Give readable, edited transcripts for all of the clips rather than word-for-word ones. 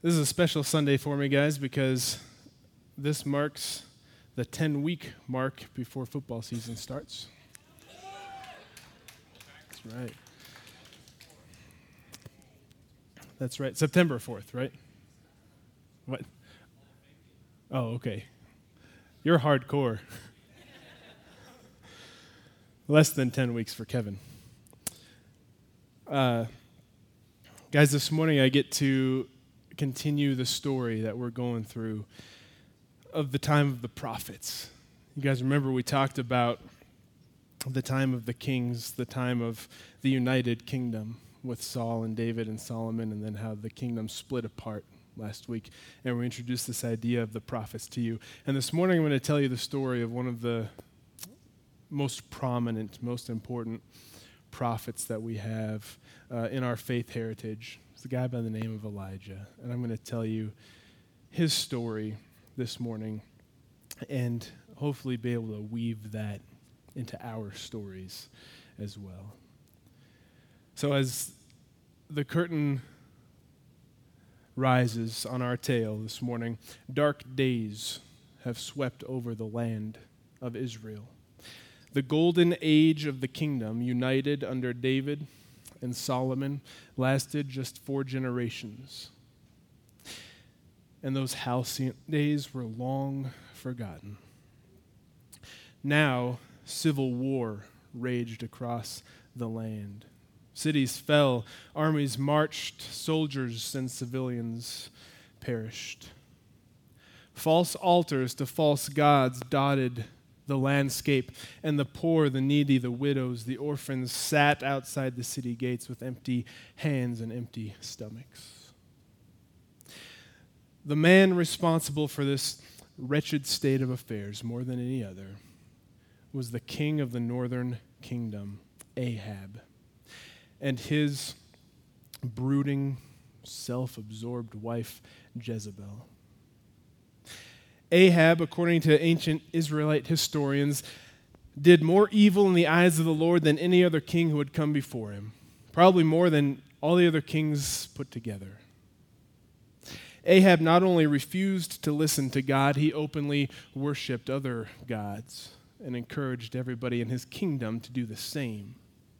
This is a special Sunday for me, guys, because this marks the 10-week mark before football season starts. That's right. That's right. September 4th, right? What? Oh, okay. You're hardcore. Less than 10 weeks for Kevin. Guys, this morning I get to continue the story that we're going through of the time of the prophets. You guys remember we talked about the time of the kings, the time of the united kingdom with Saul and David and Solomon, and then how the kingdom split apart last week. And we introduced this idea of the prophets to you. And this morning I'm going to tell you the story of one of the most prominent, most important prophets that we have in our faith heritage. It's a guy by the name of Elijah. And I'm going to tell you his story this morning and hopefully be able to weave that into our stories as well. So as the curtain rises on our tale this morning, dark days have swept over the land of Israel. The golden age of the kingdom, united under David and Solomon, lasted just 4 generations. And those halcyon days were long forgotten. Now, civil war raged across the land. Cities fell, armies marched, soldiers and civilians perished. False altars to false gods dotted the landscape, and the poor, the needy, the widows, the orphans sat outside the city gates with empty hands and empty stomachs. The man responsible for this wretched state of affairs, more than any other, was the king of the northern kingdom, Ahab, and his brooding, self-absorbed wife, Jezebel. Ahab, according to ancient Israelite historians, did more evil in the eyes of the Lord than any other king who had come before him, probably more than all the other kings put together. Ahab not only refused to listen to God, he openly worshipped other gods and encouraged everybody in his kingdom to do the same.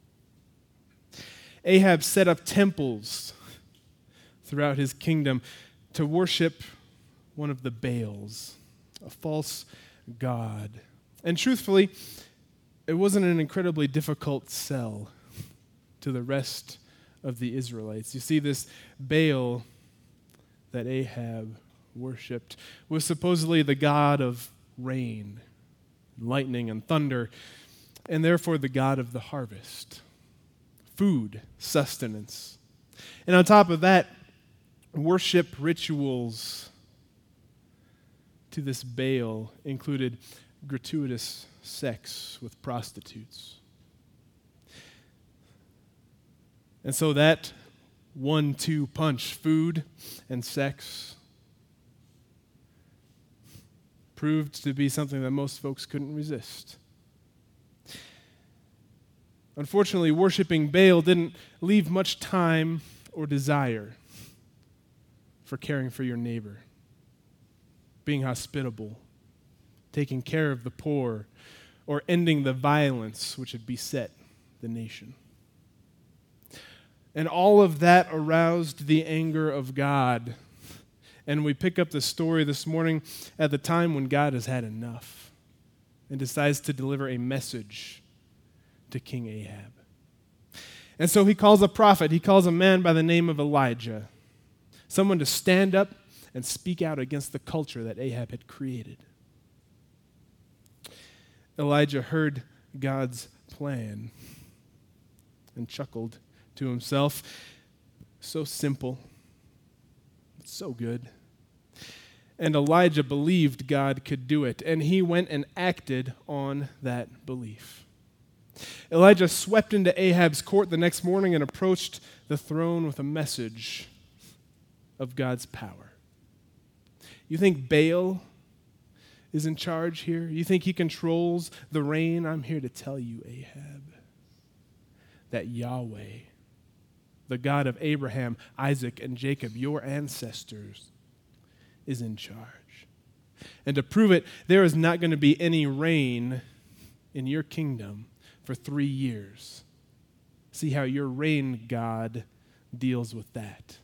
Ahab set up temples throughout his kingdom to worship one of the Baals, a false god. And truthfully, it wasn't an incredibly difficult sell to the rest of the Israelites. You see, this Baal that Ahab worshipped was supposedly the god of rain, lightning, and thunder, and therefore the god of the harvest, food, sustenance. And on top of that, worship rituals to this Baal included gratuitous sex with prostitutes. And so that 1-2 punch, food and sex, proved to be something that most folks couldn't resist. Unfortunately, worshiping Baal didn't leave much time or desire for caring for your neighbor, being hospitable, taking care of the poor, or ending the violence which had beset the nation. And all of that aroused the anger of God. And we pick up the story this morning at the time when God has had enough and decides to deliver a message to King Ahab. And so he calls a prophet, he calls a man by the name of Elijah, someone to stand up and speak out against the culture that Ahab had created. Elijah heard God's plan and chuckled to himself. So simple, so good. And Elijah believed God could do it, and he went and acted on that belief. Elijah swept into Ahab's court the next morning and approached the throne with a message of God's power. You think Baal is in charge here? You think he controls the rain? I'm here to tell you, Ahab, that Yahweh, the God of Abraham, Isaac, and Jacob, your ancestors, is in charge. And to prove it, there is not going to be any rain in your kingdom for 3 years. See how your rain God deals with that.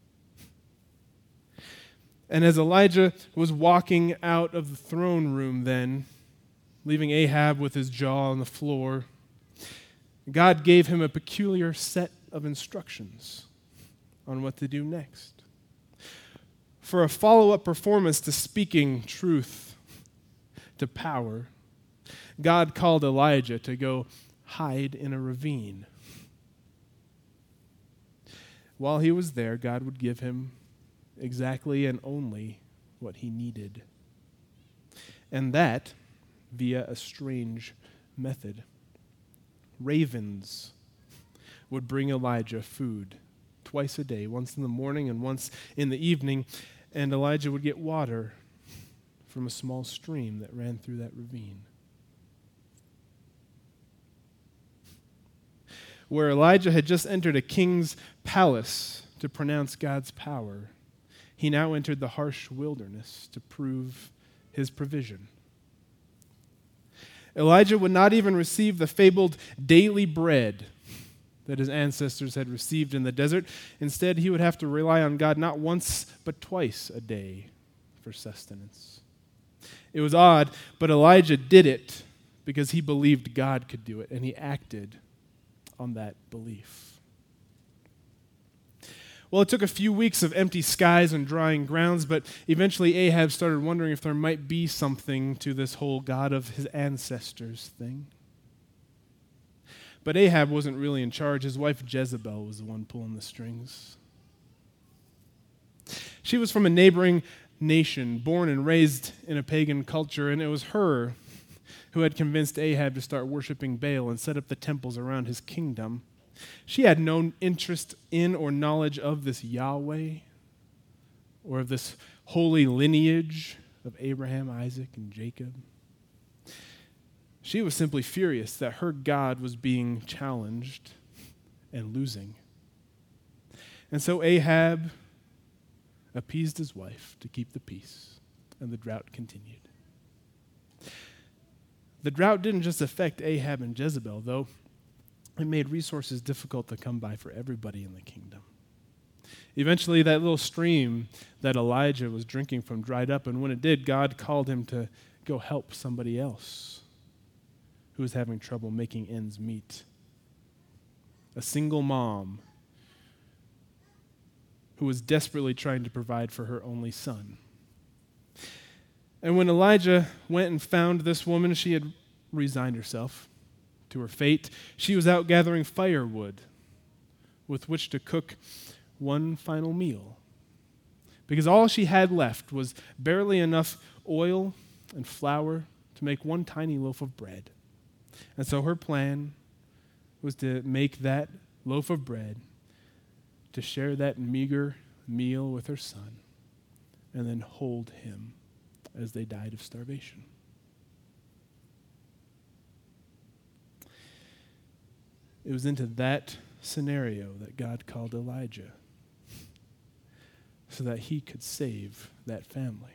And as Elijah was walking out of the throne room then, leaving Ahab with his jaw on the floor, God gave him a peculiar set of instructions on what to do next. For a follow-up performance to speaking truth to power, God called Elijah to go hide in a ravine. While he was there, God would give him exactly and only what he needed. And that via a strange method. Ravens would bring Elijah food twice a day, once in the morning and once in the evening, and Elijah would get water from a small stream that ran through that ravine. Where Elijah had just entered a king's palace to pronounce God's power, he now entered the harsh wilderness to prove his provision. Elijah would not even receive the fabled daily bread that his ancestors had received in the desert. Instead, he would have to rely on God not once, but twice a day for sustenance. It was odd, but Elijah did it because he believed God could do it, and he acted on that belief. Well, it took a few weeks of empty skies and drying grounds, but eventually Ahab started wondering if there might be something to this whole God of his ancestors thing. But Ahab wasn't really in charge. His wife Jezebel was the one pulling the strings. She was from a neighboring nation, born and raised in a pagan culture, and it was her who had convinced Ahab to start worshiping Baal and set up the temples around his kingdom. She had no interest in or knowledge of this Yahweh or of this holy lineage of Abraham, Isaac, and Jacob. She was simply furious that her God was being challenged and losing. And so Ahab appeased his wife to keep the peace, and the drought continued. The drought didn't just affect Ahab and Jezebel, though. It made resources difficult to come by for everybody in the kingdom. Eventually, that little stream that Elijah was drinking from dried up, and when it did, God called him to go help somebody else who was having trouble making ends meet. A single mom who was desperately trying to provide for her only son. And when Elijah went and found this woman, she had resigned herself to her fate. She was out gathering firewood with which to cook one final meal, because all she had left was barely enough oil and flour to make one tiny loaf of bread. And so her plan was to make that loaf of bread, to share that meager meal with her son, and then hold him as they died of starvation. It was into that scenario that God called Elijah so that he could save that family.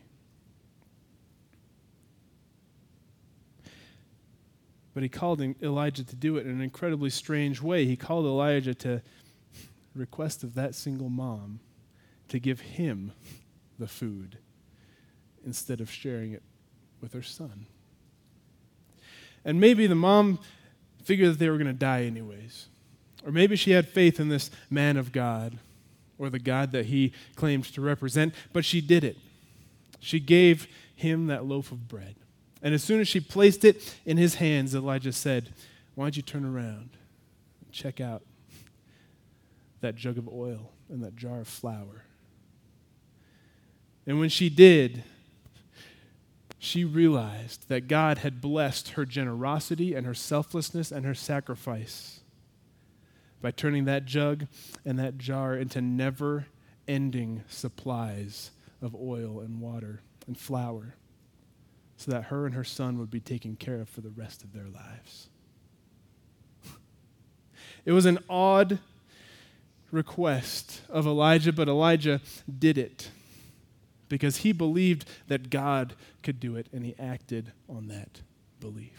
But he called Elijah to do it in an incredibly strange way. He called Elijah to request of that single mom to give him the food instead of sharing it with her son. And maybe the mom figured that they were going to die anyways. Or maybe she had faith in this man of God, or the God that he claimed to represent, but she did it. She gave him that loaf of bread. And as soon as she placed it in his hands, Elijah said, "Why don't you turn around and check out that jug of oil and that jar of flour?" And when she did, she realized that God had blessed her generosity and her selflessness and her sacrifice by turning that jug and that jar into never-ending supplies of oil and water and flour, so that her and her son would be taken care of for the rest of their lives. It was an odd request of Elijah, but Elijah did it because he believed that God could do it, and he acted on that belief.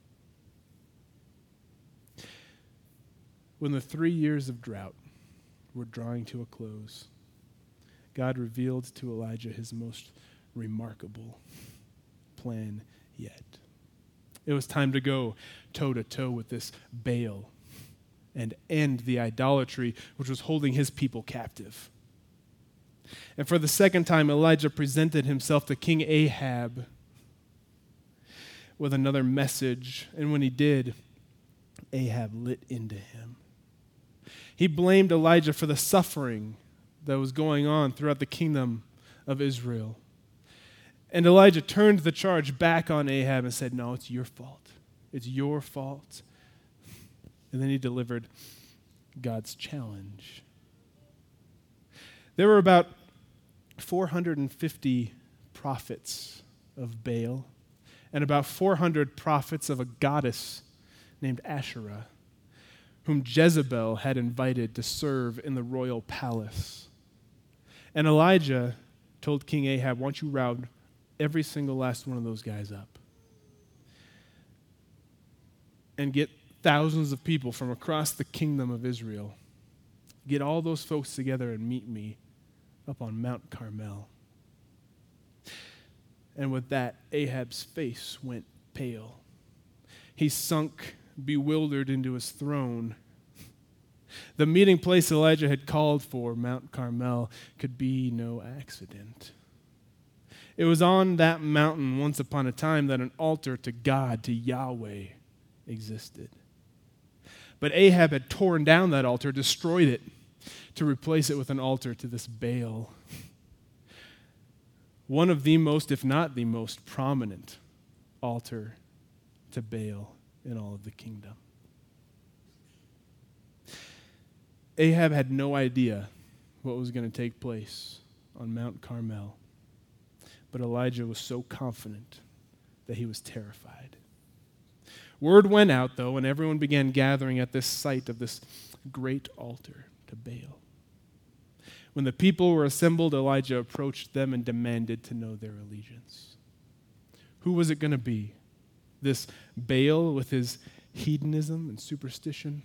When the 3 years of drought were drawing to a close, God revealed to Elijah his most remarkable plan yet. It was time to go toe-to-toe with this Baal and end the idolatry which was holding his people captive. And for the second time, Elijah presented himself to King Ahab with another message. And when he did, Ahab lit into him. He blamed Elijah for the suffering that was going on throughout the kingdom of Israel. And Elijah turned the charge back on Ahab and said, "No, it's your fault. It's your fault." And then he delivered God's challenge. There were about 450 prophets of Baal and about 400 prophets of a goddess named Asherah, whom Jezebel had invited to serve in the royal palace. And Elijah told King Ahab, "Why don't you round every single last one of those guys up and get thousands of people from across the kingdom of Israel. Get all those folks together and meet me up on Mount Carmel." And with that, Ahab's face went pale. He sunk, bewildered, into his throne. The meeting place Elijah had called for, Mount Carmel, could be no accident. It was on that mountain once upon a time that an altar to God, to Yahweh, existed. But Ahab had torn down that altar, destroyed it, to replace it with an altar to this Baal. One of the most, if not the most prominent altar to Baal in all of the kingdom. Ahab had no idea what was going to take place on Mount Carmel, but Elijah was so confident that he was terrified. Word went out, though, and everyone began gathering at this site of this great altar to Baal. When the people were assembled, Elijah approached them and demanded to know their allegiance. Who was it going to be? This Baal with his hedonism and superstition?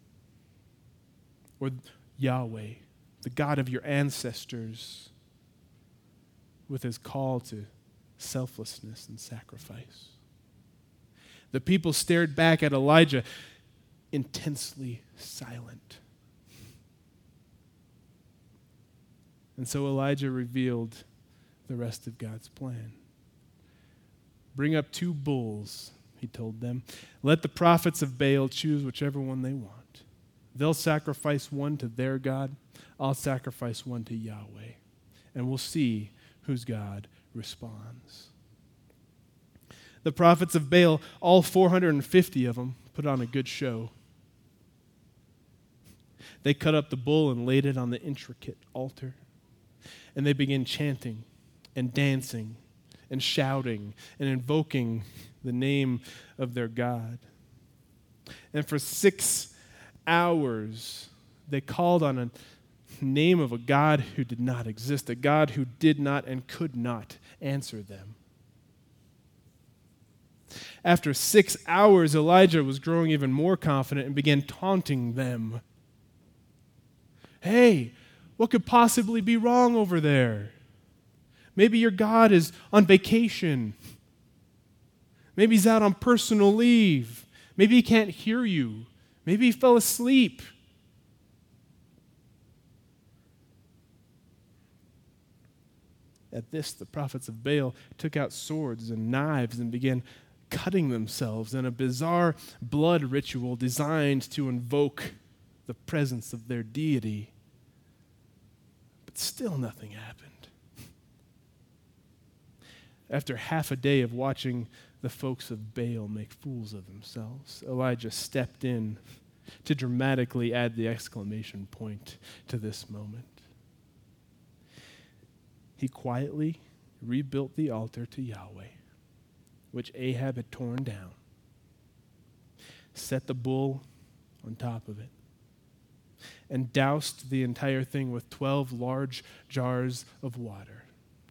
Or Yahweh, the God of your ancestors, with his call to selflessness and sacrifice? The people stared back at Elijah, intensely silent. And so Elijah revealed the rest of God's plan. "Bring up 2 bulls," he told them. "Let the prophets of Baal choose whichever one they want. They'll sacrifice one to their God. I'll sacrifice one to Yahweh. And we'll see whose God responds." The prophets of Baal, all 450 of them, put on a good show. They cut up the bull and laid it on the intricate altar. And they began chanting and dancing and shouting and invoking the name of their God. And for 6 hours, they called on a name of a God who did not exist, a God who did not and could not answer them. After 6 hours, Elijah was growing even more confident and began taunting them. "Hey, what could possibly be wrong over there? Maybe your God is on vacation. Maybe he's out on personal leave. Maybe he can't hear you. Maybe he fell asleep." At this, the prophets of Baal took out swords and knives and began cutting themselves in a bizarre blood ritual designed to invoke the presence of their deity. But still nothing happened. After half a day of watching the folks of Baal make fools of themselves, Elijah stepped in to dramatically add the exclamation point to this moment. He quietly rebuilt the altar to Yahweh, which Ahab had torn down, set the bull on top of it, and doused the entire thing with 12 large jars of water.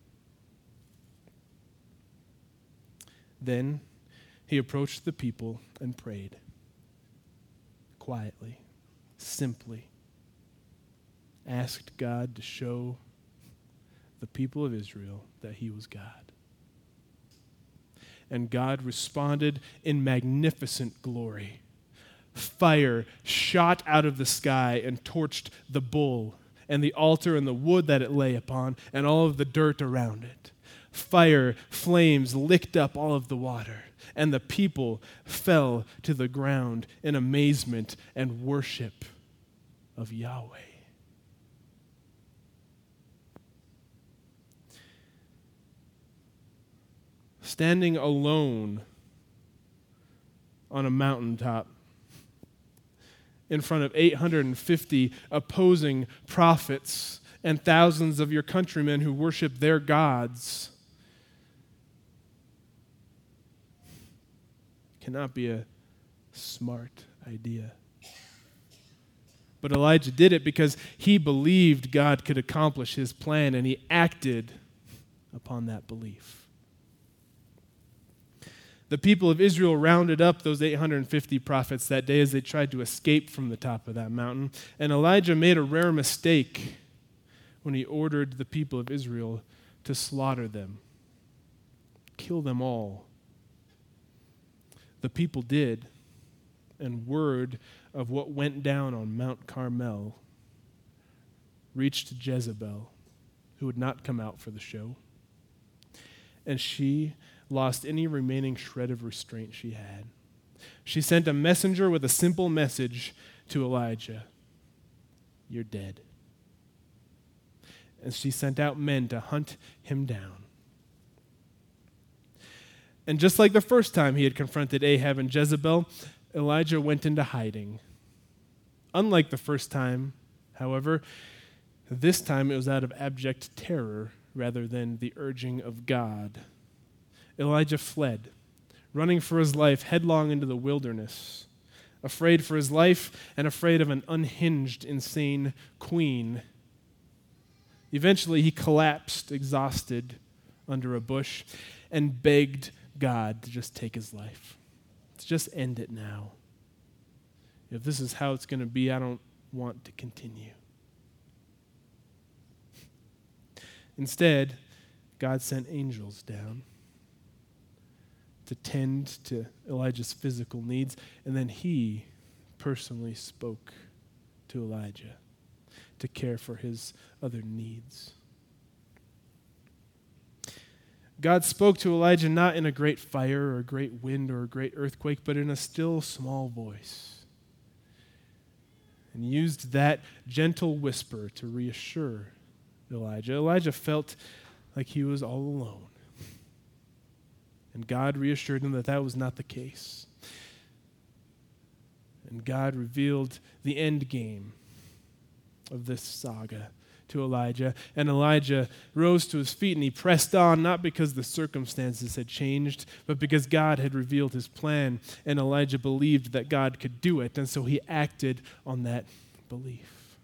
Then he approached the people and prayed, quietly, simply, asked God to show the people of Israel that he was God. And God responded in magnificent glory. Fire shot out of the sky and torched the bull and the altar and the wood that it lay upon and all of the dirt around it. Fire, flames licked up all of the water, and the people fell to the ground in amazement and worship of Yahweh. Standing alone on a mountaintop in front of 850 opposing prophets and thousands of your countrymen who worship their gods cannot be a smart idea. But Elijah did it because he believed God could accomplish his plan, and he acted upon that belief. The people of Israel rounded up those 850 prophets that day as they tried to escape from the top of that mountain. And Elijah made a rare mistake when he ordered the people of Israel to slaughter them, kill them all. The people did, and word of what went down on Mount Carmel reached Jezebel, who would not come out for the show. And she lost any remaining shred of restraint she had. She sent a messenger with a simple message to Elijah: "You're dead." And she sent out men to hunt him down. And just like the first time he had confronted Ahab and Jezebel, Elijah went into hiding. Unlike the first time, however, this time it was out of abject terror rather than the urging of God. Elijah fled, running for his life headlong into the wilderness, afraid for his life and afraid of an unhinged, insane queen. Eventually, he collapsed, exhausted, under a bush and begged God to just take his life, to just end it now. If this is how it's going to be, I don't want to continue. Instead, God sent angels down to tend to Elijah's physical needs, and then he personally spoke to Elijah to care for his other needs. God spoke to Elijah not in a great fire or a great wind or a great earthquake, but in a still small voice, and used that gentle whisper to reassure Elijah. Elijah felt like he was all alone. And God reassured him that that was not the case. And God revealed the end game of this saga to Elijah. And Elijah rose to his feet and he pressed on, not because the circumstances had changed, but because God had revealed his plan. And Elijah believed that God could do it. And so he acted on that belief.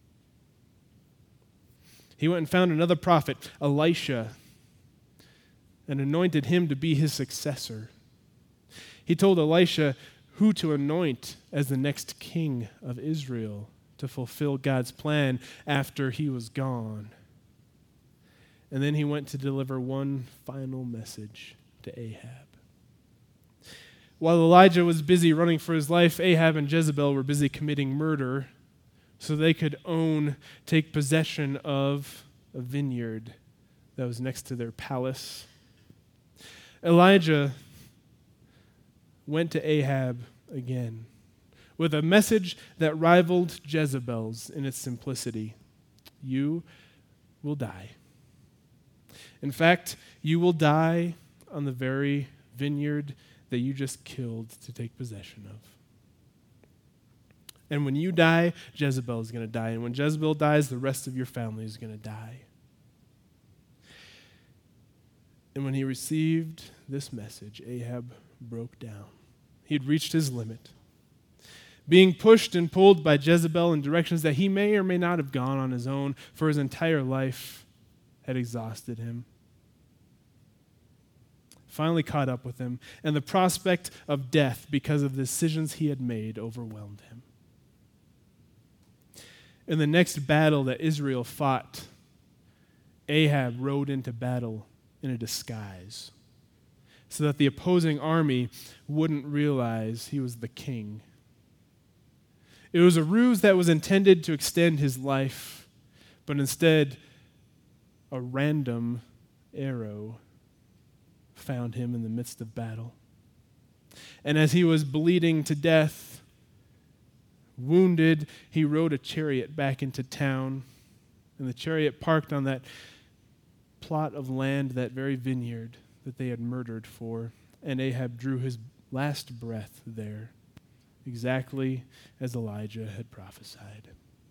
He went and found another prophet, Elisha, and anointed him to be his successor. He told Elisha who to anoint as the next king of Israel to fulfill God's plan after he was gone. And then he went to deliver one final message to Ahab. While Elijah was busy running for his life, Ahab and Jezebel were busy committing murder so they could take possession of a vineyard that was next to their palace. Elijah went to Ahab again with a message that rivaled Jezebel's in its simplicity. You will die. In fact, you will die on the very vineyard that you just killed to take possession of. And when you die, Jezebel is going to die. And when Jezebel dies, the rest of your family is going to die. And when he received this message, Ahab broke down. He'd reached his limit. being pushed and pulled by Jezebel in directions that he may or may not have gone on his own, for his entire life had exhausted him. Finally caught up with him, and the prospect of death because of the decisions he had made overwhelmed him. In the next battle that Israel fought, Ahab rode into battle in a disguise so that the opposing army wouldn't realize he was the king. It was a ruse that was intended to extend his life, but instead, a random arrow found him in the midst of battle. And as he was bleeding to death, wounded, he rode a chariot back into town, and the chariot parked on that plot of land, that very vineyard that they had murdered for, and Ahab drew his last breath there, exactly as Elijah had prophesied.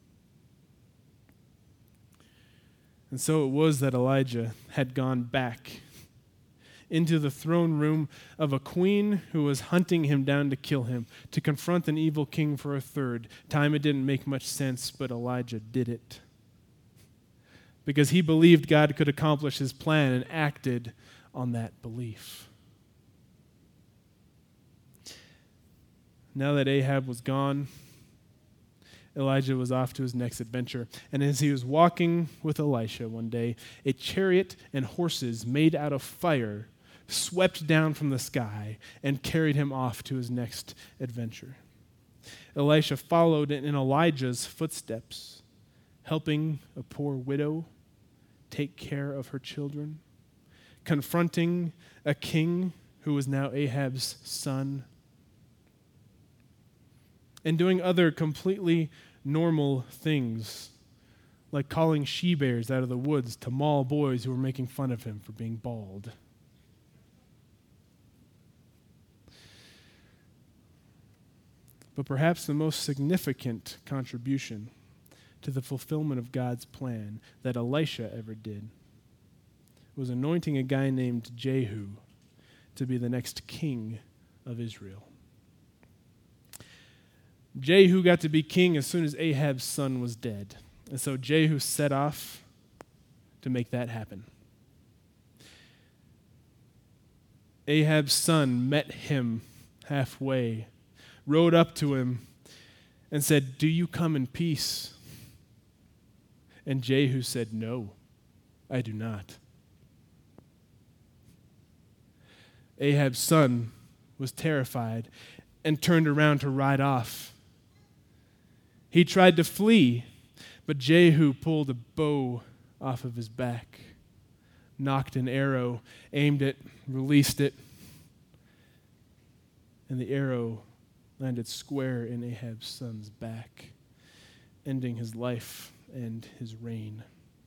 And so it was that Elijah had gone back into the throne room of a queen who was hunting him down to kill him, to confront an evil king for a third time. It didn't make much sense, but Elijah did it because he believed God could accomplish his plan and acted on that belief. Now that Ahab was gone, Elijah was off to his next adventure. And as he was walking with Elisha one day, a chariot and horses made out of fire swept down from the sky and carried him off to his next adventure. Elisha followed in Elijah's footsteps, helping a poor widow take care of her children, confronting a king who was now Ahab's son, and doing other completely normal things, like calling she-bears out of the woods to maul boys who were making fun of him for being bald. But perhaps the most significant contribution to the fulfillment of God's plan that Elisha ever did was anointing a guy named Jehu to be the next king of Israel. Jehu got to be king as soon as Ahab's son was dead. And so Jehu set off to make that happen. Ahab's son met him halfway, rode up to him, and said, "Do you come in peace?" And Jehu said, "No, I do not." Ahab's son was terrified and turned around to ride off. He tried to flee, but Jehu pulled a bow off of his back, knocked an arrow, aimed it, released it, and the arrow landed square in Ahab's son's back, ending his life and his reign.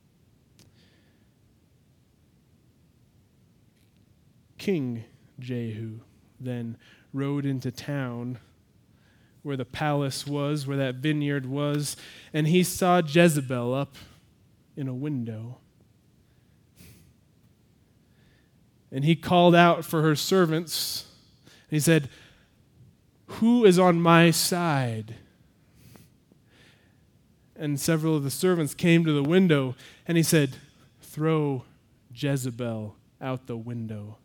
King Jehu then rode into town where the palace was, where that vineyard was, and he saw Jezebel up in a window. And he called out for her servants. He said, "Who is on my side?" And several of the servants came to the window, and he said, "Throw Jezebel out the window."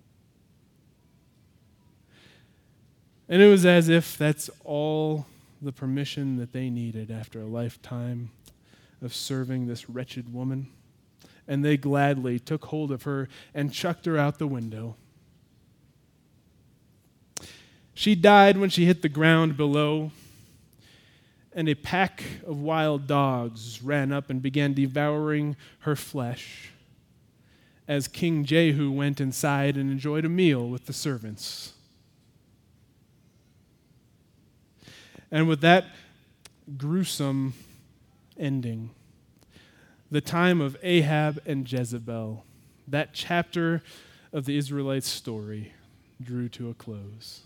And it was as if that's all the permission that they needed after a lifetime of serving this wretched woman. And they gladly took hold of her and chucked her out the window. She died when she hit the ground below, and a pack of wild dogs ran up and began devouring her flesh as King Jehu went inside and enjoyed a meal with the servants. And with that gruesome ending, the time of Ahab and Jezebel, that chapter of the Israelites' story, drew to a close.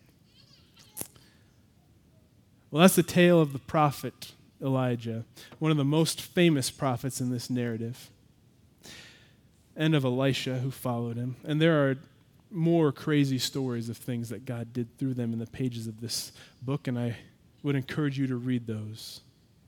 Well, that's the tale of the prophet Elijah, one of the most famous prophets in this narrative, and of Elisha who followed him. And there are more crazy stories of things that God did through them in the pages of this book, and I would encourage you to read those.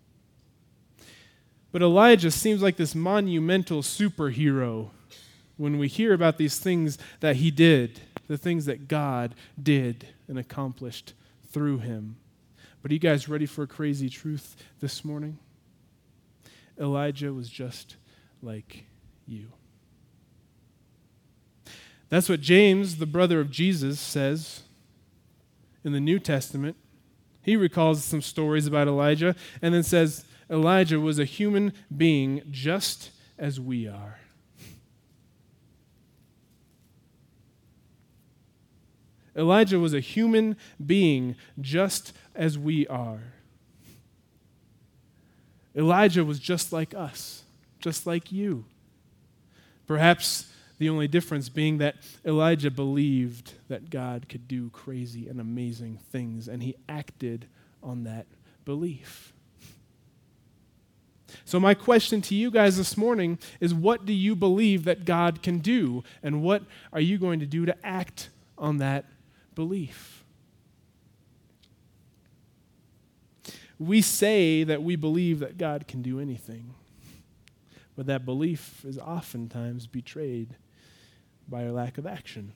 But Elijah seems like this monumental superhero when we hear about these things that he did, the things that God did and accomplished through him. But are you guys ready for a crazy truth this morning? Elijah was just like you. That's what James, the brother of Jesus, says in the New Testament. He recalls some stories about Elijah and then says, Elijah was a human being just as we are. Elijah was a human being just as we are. Elijah was just like us, just like you. Perhaps the only difference being that Elijah believed that God could do crazy and amazing things, and he acted on that belief. So my question to you guys this morning is, what do you believe that God can do, and what are you going to do to act on that belief? We say that we believe that God can do anything, but that belief is oftentimes betrayed by our lack of action.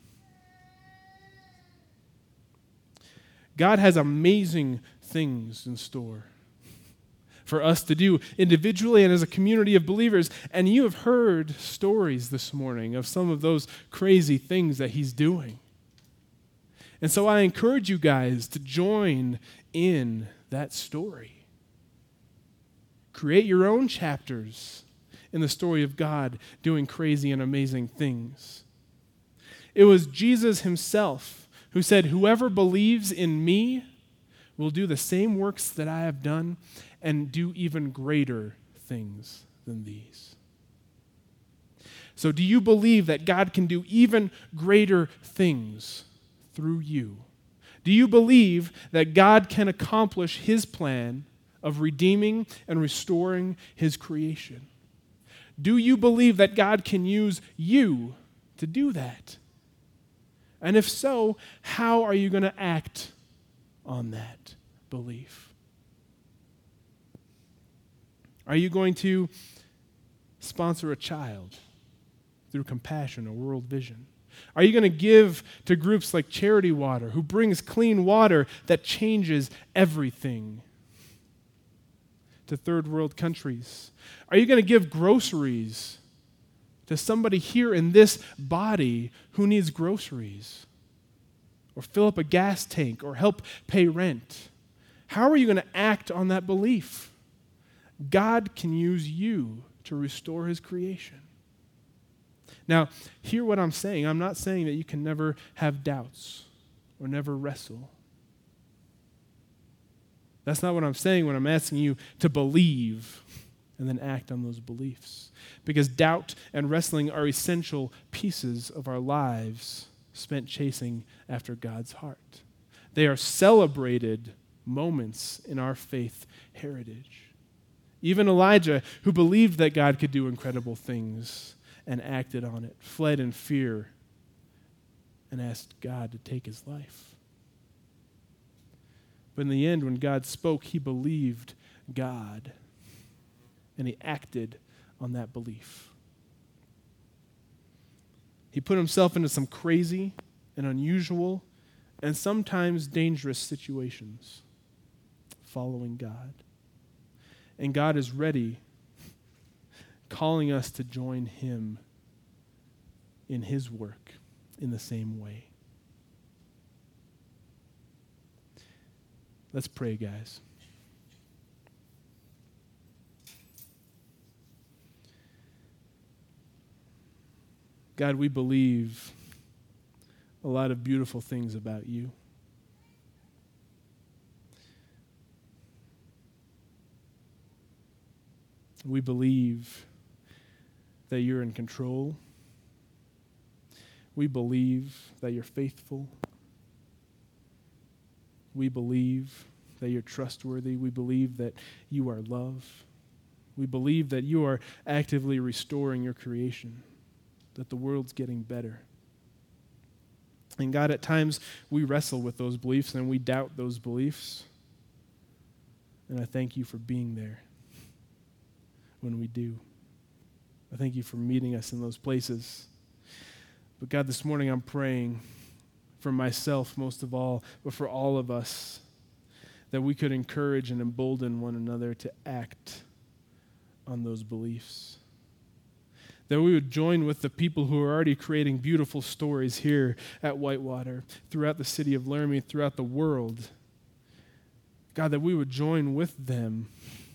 God has amazing things in store for us to do individually and as a community of believers. And you have heard stories this morning of some of those crazy things that he's doing. And so I encourage you guys to join in that story. Create your own chapters in the story of God doing crazy and amazing things. It was Jesus himself who said, "Whoever believes in me will do the same works that I have done and do even greater things than these." So do you believe that God can do even greater things through you? Do you believe that God can accomplish his plan of redeeming and restoring his creation? Do you believe that God can use you to do that? And if so, how are you going to act on that belief? Are you going to sponsor a child through Compassion or World Vision? Are you going to give to groups like Charity Water, who brings clean water that changes everything to third world countries? Are you going to give groceries to somebody here in this body who needs groceries, or fill up a gas tank, or help pay rent? How are you going to act on that belief? God can use you to restore his creation. Now, hear what I'm saying. I'm not saying that you can never have doubts or never wrestle. That's not what I'm saying when I'm asking you to believe and then act on those beliefs. Because doubt and wrestling are essential pieces of our lives spent chasing after God's heart. They are celebrated moments in our faith heritage. Even Elijah, who believed that God could do incredible things and acted on it, fled in fear and asked God to take his life. But in the end, when God spoke, he believed God, and he acted on that belief. He put himself into some crazy and unusual and sometimes dangerous situations following God. And God is ready, calling us to join him in his work in the same way. Let's pray, guys. God, we believe a lot of beautiful things about you. We believe that you're in control. We believe that you're faithful. We believe that you're trustworthy. We believe that you are love. We believe that you are actively restoring your creation, that the world's getting better. And God, at times we wrestle with those beliefs and we doubt those beliefs. And I thank you for being there when we do. I thank you for meeting us in those places. But God, this morning I'm praying for myself most of all, but for all of us, that we could encourage and embolden one another to act on those beliefs. That we would join with the people who are already creating beautiful stories here at Whitewater, throughout the city of Laramie, throughout the world. God, that we would join with them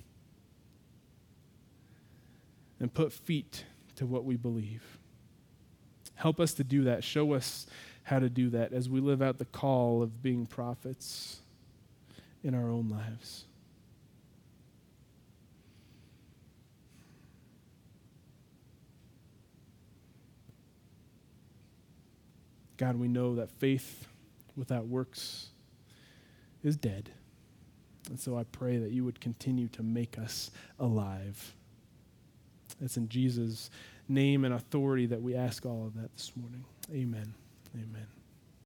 and put feet to what we believe. Help us to do that. Show us how to do that as we live out the call of being prophets in our own lives. God, we know that faith without works is dead. And so I pray that you would continue to make us alive. It's in Jesus' name and authority that we ask all of that this morning. Amen. Amen.